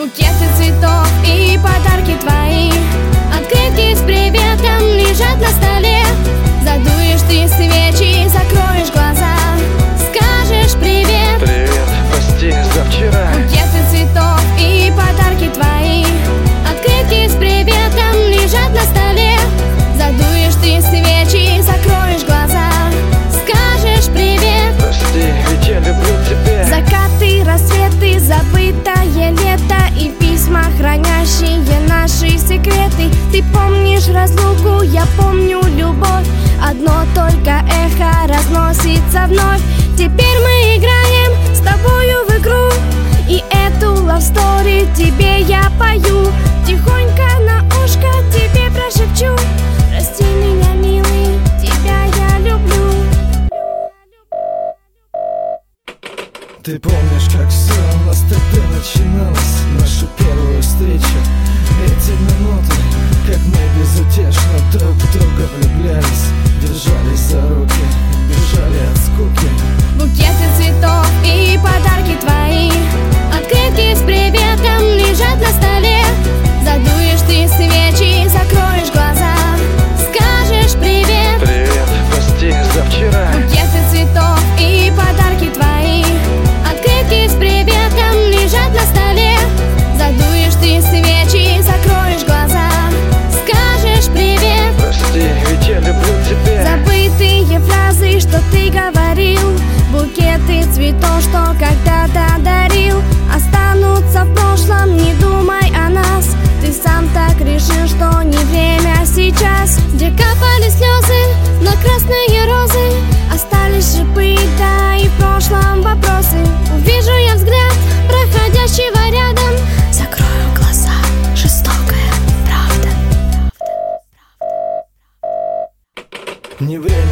Букеты цветов и подарки твои, открытки с приветом лежат на столе. Задуешь ты свечи, закроешь глаза, скажешь привет. Привет, прости за вчера. Букеты цветов и подарки твои, открытки с приветом лежат на столе. Задуешь ты свечи, закроешь глаза, скажешь привет. Прости, ведь я люблю тебя. Закаты, рассветы, забытое лето и письма, хранящие наши секреты. Ты помнишь разлуку, я помню любовь. Одно только эхо разносится вновь. Теперь мы играем с тобою в игру, и эту love story тебе я пою. Тихонько на ушко тебе прошепчу: прости меня, милый, тебя я люблю. Ты помнишь, как все у нас тогда начиналось, нашу первую встречу? Эти минуты, как мы безутешно друг в друга влюблялись, держались за руки, бежали от скуки. Букеты цветов и подарки твои, открытки с приветом лежат на столе. Задуешь ты свечи, закроешь глаза, скажешь привет. Привет, прости за вчера. Букеты цветов и подарки твои, открытки с приветом лежат на столе. Задуешь ты свечи, закроешь глаза, скажешь привет. Прости, ведь я люблю тебя. Забытые фразы, что ты говорил, букеты цветов, что когда-то дарил, останутся в прошлом, не думай о нас. Ты сам так решил, что не время сейчас. Где капали слезы на красные розы, остались шипы, да и в прошлом вопросы. Увижу я взгляд проходящего рядом, закрою глаза, жестокая правда. Не время